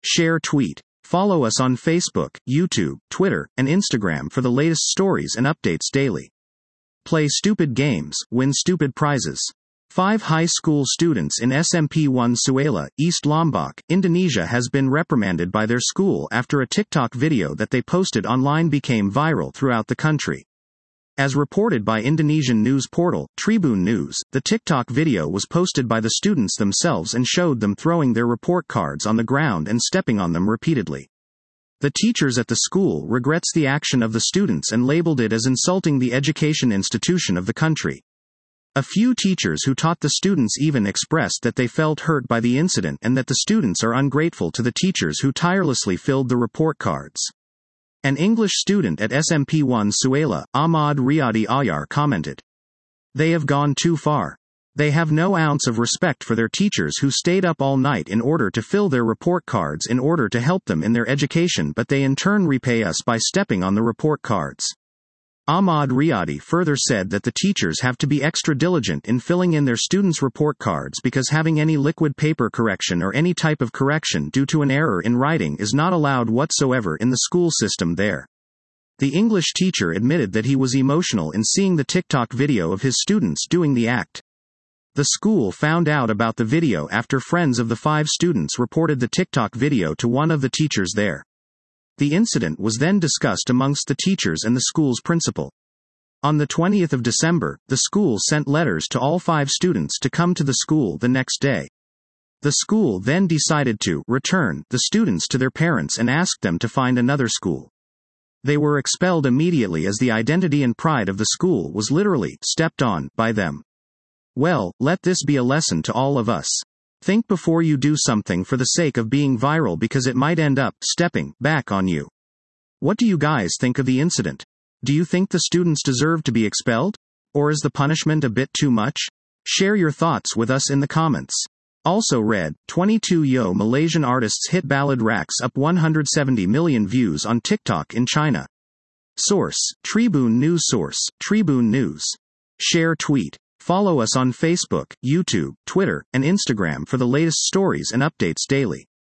Share tweet. Follow us on Facebook, YouTube, Twitter, and Instagram for the latest stories and updates daily. Play stupid games, win stupid prizes. 5 high school students in SMP1 Suela, East Lombok, Indonesia has been reprimanded by their school after a TikTok video that they posted online became viral throughout the country. As reported by Indonesian news portal, Tribun News, the TikTok video was posted by the students themselves and showed them throwing their report cards on the ground and stepping on them repeatedly. The teachers at the school regrets the action of the students and labeled it as insulting the education institution of the country. A few teachers who taught the students even expressed that they felt hurt by the incident and that the students are ungrateful to the teachers who tirelessly filled the report cards. An English student at SMP1 Suela, Ahmad Riyadi Ayar, commented, "They have gone too far. They have no ounce of respect for their teachers who stayed up all night in order to fill their report cards in order to help them in their education, but they in turn repay us by stepping on the report cards." Ahmad Riyadi further said that the teachers have to be extra diligent in filling in their students' report cards because having any liquid paper correction or any type of correction due to an error in writing is not allowed whatsoever in the school system there. The English teacher admitted that he was emotional in seeing the TikTok video of his students doing the act. The school found out about the video after friends of the 5 students reported the TikTok video to one of the teachers there. The incident was then discussed amongst the teachers and the school's principal. On the 20th of December, the school sent letters to all 5 students to come to the school the next day. The school then decided to return the students to their parents and asked them to find another school. They were expelled immediately as the identity and pride of the school was literally stepped on by them. Well, let this be a lesson to all of us. Think before you do something for the sake of being viral because it might end up stepping back on you. What do you guys think of the incident? Do you think the students deserve to be expelled? Or is the punishment a bit too much? Share your thoughts with us in the comments. Also read, 22 Yo Malaysian artists hit ballad racks up 170 million views on TikTok in China. Source, Tribun News. Source, Tribun News. Share tweet. Follow us on Facebook, YouTube, Twitter, and Instagram for the latest stories and updates daily.